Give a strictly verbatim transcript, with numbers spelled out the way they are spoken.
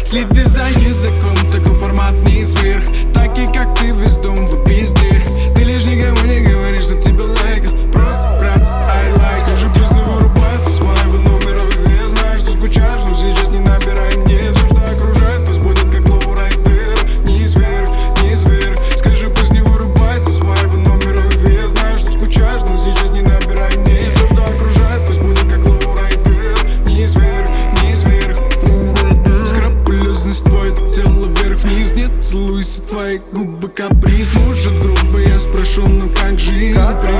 Следи за языком, такой формат не сверх. Такие как ты весь дом, вы везде. Ты лишь никому не говоришь, что тебе лайкал. Просто вкратце, I like. Скажи, песня вырубается с моего номера. Я знаю, что скучаешь, но сейчас не набирай мне. Все, что окружает, пусть будет как лоурайдер. Не сверх, не сверх. Скажи, пусть не вырубается с моего номера. Я знаю, что скучаешь, но сейчас не набирай мне. Все, что окружает, пусть будет как лоурайдер. Не сверх, не сверх. Скрупулезность твое тело вверх-вниз. Нет, целуйся, твои губы каприз. Может грубо, я спрошу, ну как жизнь?